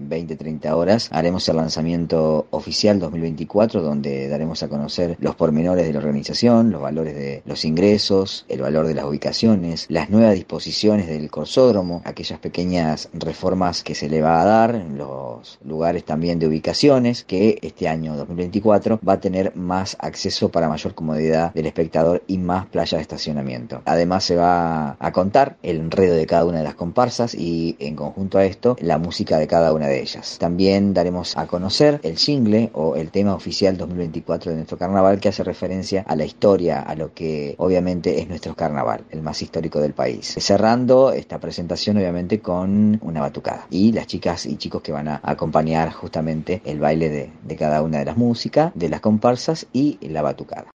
20-30 horas, haremos el lanzamiento oficial 2024, donde daremos a conocer los pormenores de la organización, los valores de los ingresos, el valor de las ubicaciones, las nuevas disposiciones del corsódromo, aquellas pequeñas reformas que se le va a dar en los lugares también de ubicaciones, que este año 2024 va a tener más acceso para mayor comodidad del espectador y más playas de estacionamiento. Además se va a contar el enredo de cada una de las comparsas y en conjunto a esto la música de cada una de ellas. También daremos a conocer el jingle o el tema oficial 2024 de nuestro carnaval, que hace referencia a la historia, a lo que obviamente es nuestro carnaval, el más histórico del país. Cerrando esta presentación obviamente con una batucada y las chicas y chicos que van a acompañar justamente el baile de cada una de las músicas, de las comparsas y la batucada.